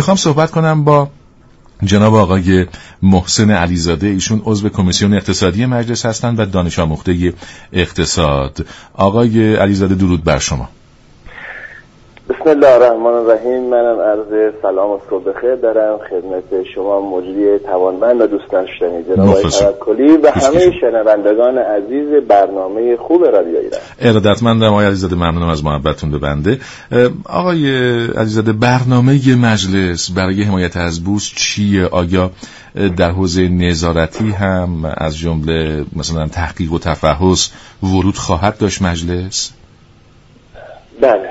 میخوام صحبت کنم با جناب آقای محسن علیزاده. ایشون عضو کمیسیون اقتصادی مجلس هستند و دانش آموخته اقتصاد. آقای علیزاده درود بر شما. بسم الله الرحمن الرحیم. منم عرض سلام و صبح بخیر دارم خدمت شما مجری توانمند و دوست داشتنی جناب آقای توکلی و همه شنوندگان عزیز برنامه خوب رادیو ایران. ارادتمندم آقای علیزاده، ممنونم از محبتتون به بنده. آقای علیزاده، برنامه مجلس برای حمایت از بورس چیه؟ آیا در حوزه نظارتی هم از جمله مثلا تحقیق و تفحص ورود خواهد داشت مجلس؟ بله.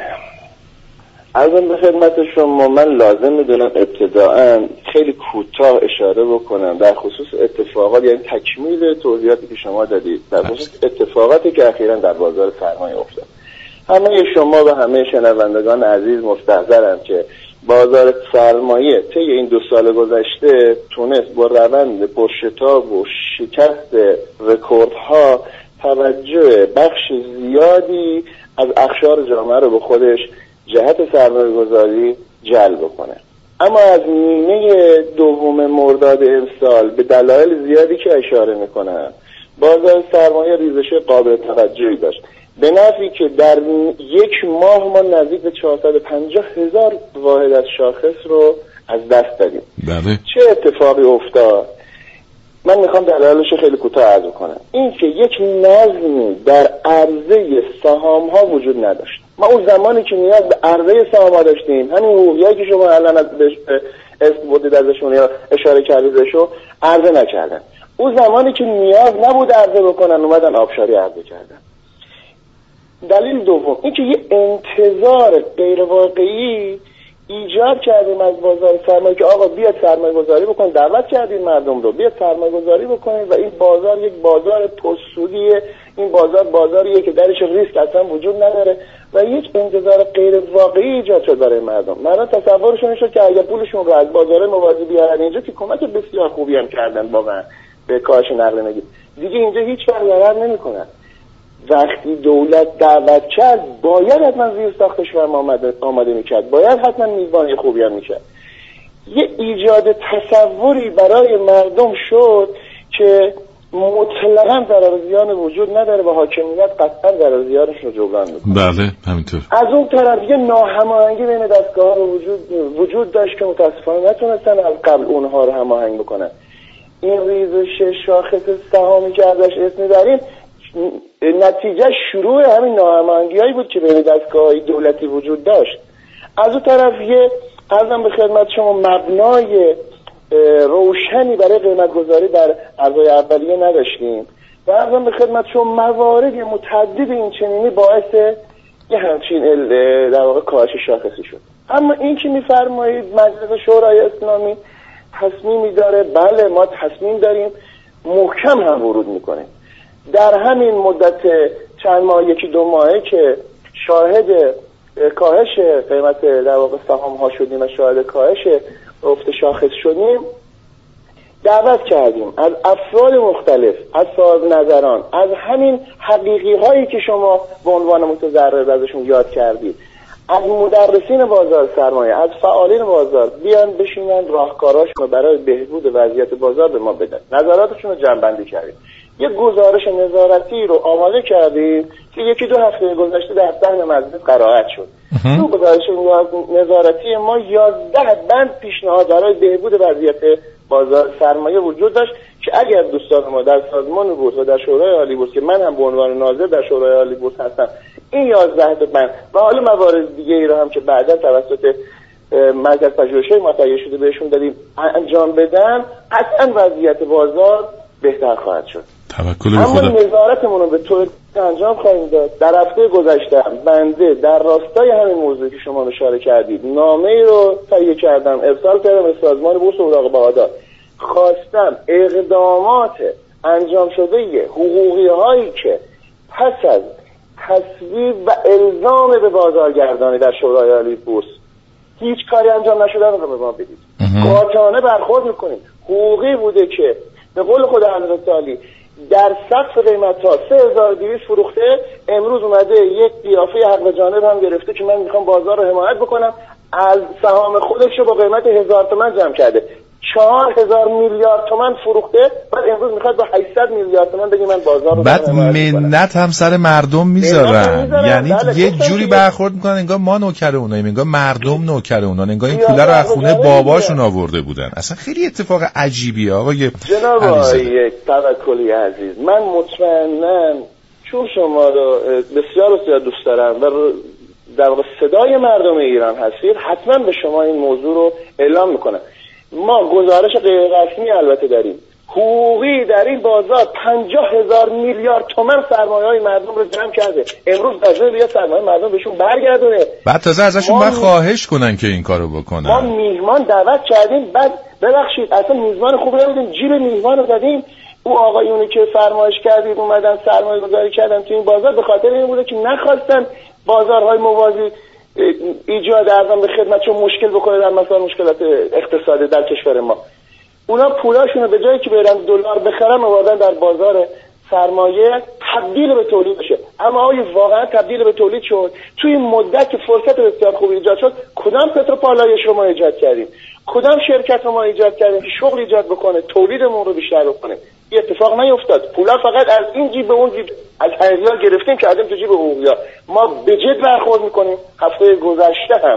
عرضم به خدمت شما، من لازم میدونم ابتداءً خیلی کوتاه اشاره بکنم در خصوص اتفاقات، یعنی تکمیل توضیحاتی که شما دادید در خصوص اتفاقاتی که اخیراً در بازار سرمایه افتاد. همه شما و همه شنوندگان عزیز مستحضرم که بازار سرمایه طی این 2 سال گذشته تونست با روند پرشتاب و شکست رکوردها توجه بخش زیادی از اقشار جامعه رو به خودش جهت سرمایه‌گذاری جلب کنه. اما از نیمه دوم مرداد امسال به دلایل زیادی که اشاره میکنن بازار سرمایه ریزش قابل توجهی داشت، به نحوی که در 1 ماه ما نزدیک به 450,000 واحد از شاخص رو از دست دادیم. بله. چه اتفاقی افتاد؟ من میخوام دلایلش خیلی کوتاه عرض کنم. این که یک نظمی در عرضه سهام ها وجود نداشت. ما اون زمانی که نیاز به عرضه سهام ها داشتیم، همین حقوقیایی که شما الان اسم بردید ازشون یا اشاره کردید بهشون، عرضه نکردن. اون زمانی که نیاز نبود عرضه بکنن اومدن آبشاری عرضه کردن. دلیل دوم این که یه انتظار غیر واقعی ایجاد کردیم از بازار سرمایه که آقا بیاد سرمایه گذاری بکنید، دعوت کردیم مردم رو بیاد سرمایه گذاری بکنید و این بازار یک بازار پرسودیه، این بازار بازاریه که درش ریسک اصلا وجود نداره و یک انتظار غیر واقعی ایجاد شد برای مردم. تصورشون این شد که اگه پولشون رو از بازار موازی بیارن اینجا که کمک بسیار خوبی هم کردن واقعا به کاهش نقل نگی، دیگه اینجا هیچ وقت ضرر نمیکنن. وقتی دولت دعوت کرد باید حتما زیر ساختش هم آماده میکرد، باید حتما میزبانی خوبی هم میکرد. یه ایجاد تصوری برای مردم شد که مطلقاً ضرر زیان وجود نداره و حاکمیت قطعاً ضرر زیانش رو جبران میکنه. بله همینطور. از اون طرف یه ناهماهنگی بین دستگاه‌ها وجود داشت که متاسفانه نتونستن از قبل اونها رو هماهنگ بکنن. این ریزش شاخص سهامی که ازش اسم میبریم نتیجه شروع همین ناهماهنگی‌هایی بود که بین دستگاه‌های دولتی وجود داشت. از اون طرف یه عرضم به خدمت شما مبنای روشنی برای قیمت گذاری در ارزهای اولیه نداشتیم و عرضم به خدمت شما موارد متعدد این چنینی باعث یه همچین در واقع کاهش شاخصی شد. اما این که می‌فرمایید مجلس شورای اسلامی تصمیمی داره، بله ما تصمیم داریم، محکم هم ورود می‌کنیم. در همین مدت چند ماه 1-2 ماهه که شاهد کاهش قیمت در واقع سهام ها شدیم و شاهد کاهش افت شاخص شدیم، دعوت کردیم از افراد مختلف، از صاحب نظران، از همین حقیقی هایی که شما به عنوان متضرر ازشون یاد کردید، از مدرسین بازار سرمایه، از فعالین بازار، بیان بشینن راهکاراشون برای بهبود وضعیت بازار به ما بدن. نظراتشون رو جمع‌بندی کردیم. یک گزارش نظارتی رو آماده کردیم که 1-2 هفته گذشته در صحن مجلس قرائت شد. تو گزارش نظارتی ما 11 بند پیشنهاد برای بهبود وضعیت بازار سرمایه وجود داشت که اگر دوستان ما در سازمان بورس و در شورای عالی بورس که من هم به عنوان ناظر در شورای عالی بورس هستم این 11 بند و حالا موارد دیگه ای رو هم که بعدا توسط مرکز پژوهش‌های ما تهیه شده بهشون دادیم انجام بدن، قطعا وضعیت بازار بهتر خواهد شد. اما نظارتمون رو به طور انجام خواهیم داد. در هفته گذشته بنده در راستای همین موضوع که شما اشاره کردید نامه‌ای رو تهیه کردم، ارسال کردم به سازمان بورس اوراق بهادار. خواستم اقدامات انجام شده حقوقی هایی که پس از تصویب و الزام به بازارگردانی در شورای عالی بورس هیچ کاری انجام نشده رو به ما بدید. قاطعانه برخورد میکنیم. حقوقی بوده که به قول خود حضرت عالی در سقف قیمت‌ها 3200 فروخته، امروز اومده یک قیافه حق به جانب هم گرفته که من میخوام بازار رو حمایت بکنم، از سهام خودش رو با قیمت 1000 تومان جمع کرده، 4000 میلیارد تومان فروخته، بعد امروز میخواد با 800 میلیارد تومان بگه من بازار رو بعد منت هم سر مردم میذارن. یعنی یه جوری برخورد میکنن انگار ما نوکر اوناییم، انگار مردم نوکر اونان، انگار این پوله رو از خونه باباشون آورده بودن. اصلا خیلی اتفاق عجیبیه آقای جناب آقای توکلی عزیز. من مطمئناً چون شما رو بسیار دوست دارم و در واقع صدای مردم ایران هستید، حتما به شما این موضوع رو اعلام میکنم. ما گزارش غیر رسمی البته داریم، حقوقی در این بازار 50,000 میلیارد تومان سرمایه‌های مردم رو جمع کرده. امروز لازمه بیاد سرمایه مردم بهشون برگردونه. بعد تازه ازشون باید خواهش کنن که این کارو بکنن. ما میهمان دعوت کردیم، بعد ببخشید اصلا میزبان خوب نبودیم، جیب میهمان رو زدیم. او آقایونی که فرمایش کردید اومدن سرمایه گذاری کردن تو این بازار به خاطر این بوده که نخواستن بازارهای موازی ایجاد ارزان به خدمتشون مشکل بکنه در مثلا مشکلات اقتصادی در کشور ما. اونا پولاشون رو به جایی که برن دلار بخرن آوردن در بازار سرمایه تبدیل به تولید بشه. اما آیا واقعا تبدیل به تولید شد؟ توی این مدت که فرصت بسیار خوبی ایجاد شد، کدام پتروپالایش رو ما ایجاد کردیم؟ کدام شرکت رو ما ایجاد کردیم که شغل ایجاد بکنه، تولیدمون رو بیشتر بکنه؟ این اتفاق نیفتاد. پولا فقط از این جیب به اون جیب از حقیقی‌ها گرفتیم که کردیم تو جیب حقوقی‌ها. ما به جد برخورد میکنیم. هفته گذشته هم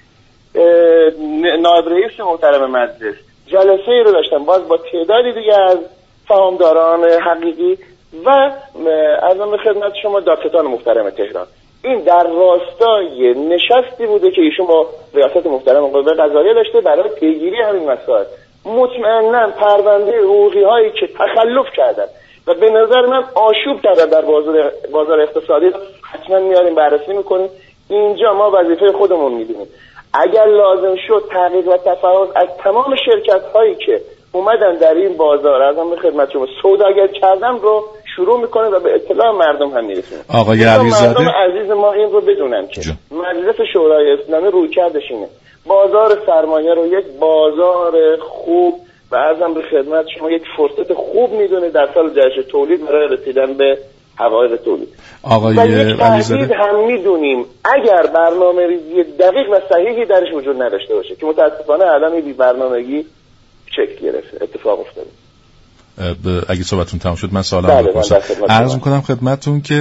نایب رئیس محترم مجلس جلسه‌ای رو داشتم باز با تعدادی دیگه از سهامداران حقیقی و عرضم به خدمت شما دادستان محترم تهران. این در راستای نشستی بوده که ایشون با ریاست محترم قوه قضاییه داشته برای پیگیری همین مسائل. مطمئناً پرونده حقوقی هایی که تخلف کردن و به نظر من آشوب کردن در بازار اقتصادی حتما میاریم بررسی میکنیم. اینجا ما وظیفه خودمون میدونیم. اگر لازم شد تحقیق و تفحص از تمام شرکت هایی که اومدن در این بازار ازم به خدمت شما سوداگر کردن رو شروع میکنه و به اطلاع مردم هم میرسونه. آقای علیزاده مردم عزیز ما این رو بدونن که مجلس شورای اسلامی روی کردش اینه بازار سرمایه رو یک بازار خوب و ازم به خدمت شما یک فرصت خوب میدونه در سال جشن تولید برای رسیدن به حقایق تولید. آقای علیزاده هم میدونیم اگر برنامه ریزی دقیق و صحیحی درش وجود نداشته باشه که متاسفانه الان این بی برنامگی شکل گرفته، اتفاق افتاده. اگه صحبتون تمام شد من سوالم بپرسم. عرض میکنم خدمتتون که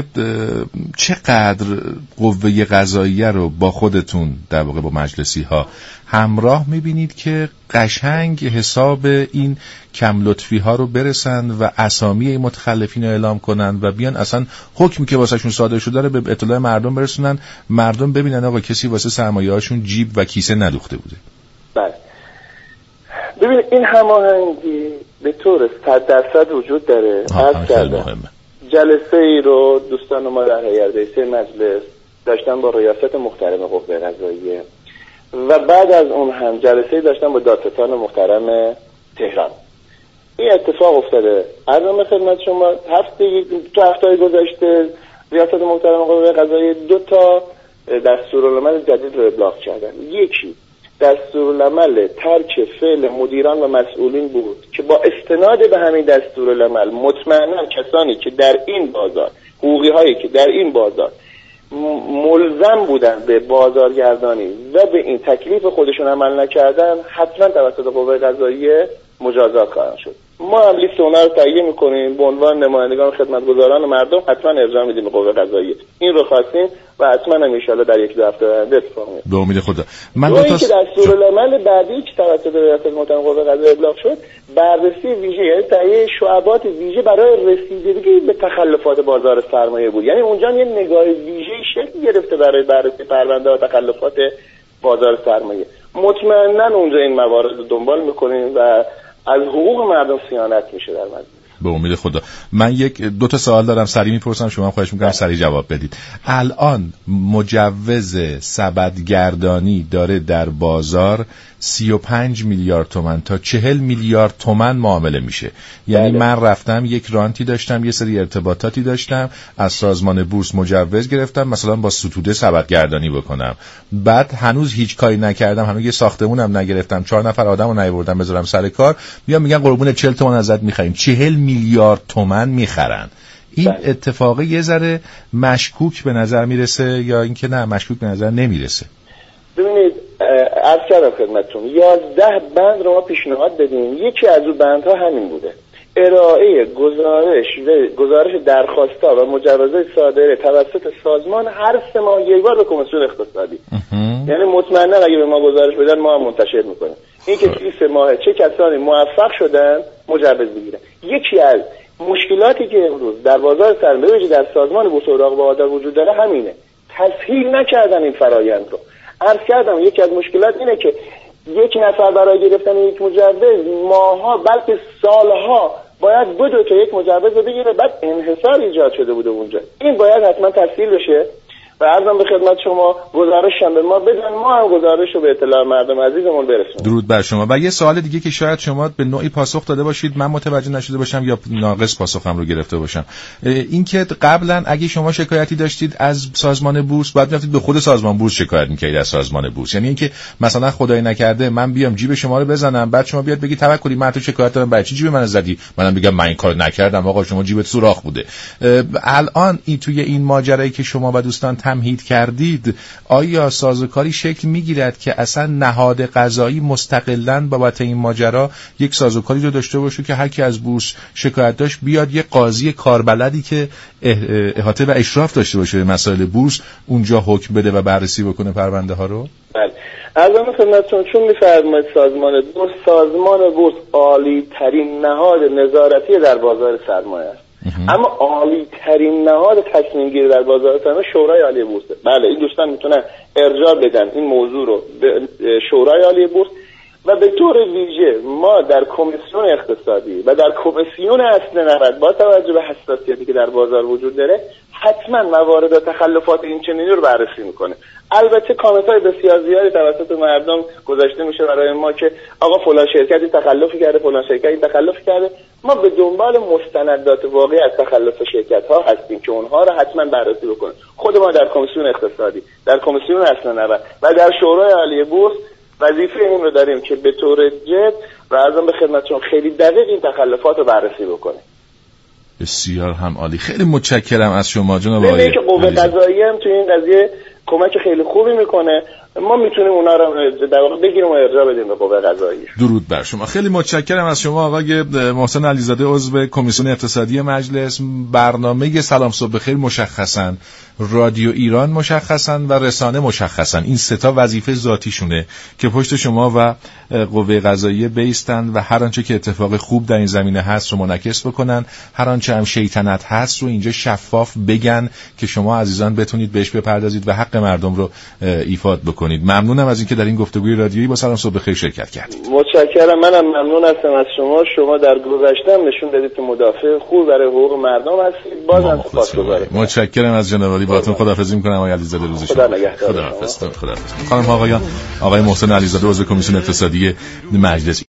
چقدر قوه قضاییه رو با خودتون در واقع با مجلسی ها همراه میبینید که قشنگ حساب این کم لطفی ها رو برسن و اسامی این متخلفین رو اعلام کنن و بیان اصلا حکمی که واسهشون صادر شده رو به اطلاع مردم برسونن، مردم ببینن آقا کسی واسه سرمایه هاشون جیب و کیسه ندوخته بوده. بله ببین این هماهنگی به طور 100% وجود داره. عرض کردم جلسه ای رو دوستان ما در هیئت رئیسه مجلس داشتن با ریاست محترم قوه قضاییه و بعد از اون هم جلسه ای داشتن با دادستان محترم تهران. این اتفاق افتاده. عرضم خدمت شما هفته گذشته ریاست محترم قوه قضاییه 2 تا دستورالعمل جدید رو ابلاغ کردن. یکی دستورالعمل ترک فعل مدیران و مسئولین بود که با استناد به همین دستورالعمل مطمئنا کسانی که در این بازار حقوقی هایی که در این بازار ملزم بودن به بازارگردانی و به این تکلیف خودشون عمل نکردن حتما توسط قوه قضاییه مجازات خواهند شد. ما هم لیست اونها رو تهیه میکنیم به عنوان نمایندگان خدمتگزاران مردم حتما ارجاع میدیم به قوه قضاییه. این رو خواستیم و حتما ان شاء الله در 1-2 هفته آینده اتفاق میفته. به امید خدا. من دو تا دستورالعمل بعدی که توسط ریاست محترم قوه قضاییه ابلاغ شد بررسی ویژه یعنی تهیه شعبات ویژه برای رسیدگی به تخلفات بازار سرمایه بود. یعنی اونجا یه نگاه ویژه شکل گرفته برای بررسی پرونده و تخلفات بازار سرمایه. مطمئنا اونجا این موارد رو دنبال میکنیم و از حقوق مردم صیانت میشه در مجلس. به امید خدا. من 1-2 تا سوال دارم سریع میپرسم شما خواهش میکنم سریع جواب بدید. الان مجوز سبدگردانی داره در بازار 35 میلیارد تومان تا 40 میلیارد تومان معامله میشه. یعنی من رفتم یک رانتی داشتم، یه سری ارتباطاتی داشتم، از سازمان بورس مجوز گرفتم مثلا با ستوده سبدگردانی بکنم، بعد هنوز هیچ کاری نکردم، هنوز یه ساختمونم نگرفتم، 4 نفر آدمو نیاوردم بذارم سر کار، میگن قربون 40 تومان ازت میخریم، 40 میلیارد تومان میخرن. این اتفاق یه ذره مشکوک به نظر میرسه یا اینکه نه مشکوک به نظر نمیرسه؟ ببینید عرض کردم خدمتتون 11 بند رو ما پیشنهاد دادیم. یکی از اون بندها همین بوده: ارائه گزارش درخواست‌ها و مجوزات صادره توسط سازمان هر 3 ماه یک بار به کمیسیون اقتصادی. یعنی مطمئنا اگه به ما گزارش بدن ما هم منتشر میکنیم این که 3 ماه چه کسانی موفق شدن مجوز بگیرن. یکی از مشکلاتی که امروز در بازار سرمایه در سازمان بورس اوراق بهادار وجود داره همینه، تسهیل نکردن این فرایند رو. عرض کردم یکی از مشکلات اینه که یک نفر برای گرفتن یک مجوز ماها بلکه سالها باید 2 تا یک مجوز رو بگیره، بعد انحصار ایجاد شده بوده اونجا. این باید حتما تسهیل بشه و عرضم به خدمت شما گزارش هم به ما بدن، ما هم گزارش رو به اطلاع مردم عزیزمون برسونیم. درود بر شما. و یه سوال دیگه که شاید شما به نوعی پاسخ داده باشید من متوجه نشده باشم یا ناقص پاسخم رو گرفته باشم، این که قبلا اگه شما شکایتی داشتید از سازمان بورس باید می‌رفتید به خود سازمان بورس شکایت می‌کردید از سازمان بورس. یعنی اینکه مثلا خدای نکرده من بیام جیب شما رو بزنم بعد شما بیاد بگید توکلی من تو شکایت دارم برای چی جیب من زدی، منم بگم من این کارو نکردم آقا شما جیبت سوراخ بوده. الان این توی این ماجرایی که شما و دوستان تمهید کردید آیا سازوکاری شکل میگیرد که اصلا نهاد قضایی مستقلاً بابت این ماجرا یک سازوکاری رو داشته باشه که هر کی از بورس شکایت داشت بیاد یک قاضی کاربلدی که احاطه و اشراف داشته باشه به مسائل بورس اونجا حکم بده و بررسی بکنه پرونده ها رو؟ بله. عرضم خدمتتون چون می‌فرمایید سازمان بورس عالی ترین نهاد نظارتی در بازار سرمایه است. اما عالی ترین نهاد تصمیم گیری در بازار سرمایه شورای عالی بورس. بله این دوستان میتونن ارجاع بدن این موضوع رو به شورای عالی بورس و به طور ویژه ما در کمیسیون اقتصادی و در کمیسیون اصل نقد با توجه به حساسیتی که در بازار وجود داره حتما موارد و تخلفات این چنینی رو بررسی میکنه. البته کامنت‌های بسیار زیادی توسط مردم گذاشته میشه برای ما که آقا فلان شرکتی تخلفی کرده، فلان شرکتی تخلفی کرده. ما به دنبال مستندات واقعی از تخلف شرکت‌ها هستیم که اونها رو حتما بررسی بکنه. خود ما در کمیسیون اقتصادی، در کمیسیون اصل نقد و در شورای عالی بورس وظیفه این رو داریم که به طور جد و عرضم به خدمتتون خیلی دقیق این تخلفات رو بررسی بکنه. بسیار هم عالی. خیلی متشکرم از شما جناب آقای. که قوه قضاییه هم توی این قضیه کمک خیلی خوبی میکنه. ما میتونیم اونا رو در واقع بگیریم و ارجاع بدیم به قوه قضاییه. درود بر شما. خیلی متشکرم از شما آقای محسن علیزاده عضو کمیسیون اقتصادی مجلس. برنامه سلام صبح بخیر مشخصاً، رادیو ایران مشخصاً و رسانه مشخصاً این سه تا وظیفه ذاتیشونه که پشت شما و قوه قضاییه بیستن و هر آنچه که اتفاق خوب در این زمینه هست رو منعکس بکنن، هر آنچه هم شیطنت هست رو اینجا شفاف بگن که شما عزیزان بتونید بهش بپردازید و حق مردم رو ایفاد بکنید. ممنونم از اینکه در این گفتگوی رادیویی با سلام صبح بخیر شرکت کردید. متشکرم. منم ممنون هستم از شما. شما در گذشته نشون دادید که مدافع خوب برای حقوق مردم هستید. بازم سپاسگزارم. متشکرم از جناب علی. باهاتون خداحافظی می‌کنم آقای علیزاده. روز شما خداحافظ. خداحافظ. خانم آقایان، آقای محسن علیزاده عضو کمیسیون اقتصادی مجلس.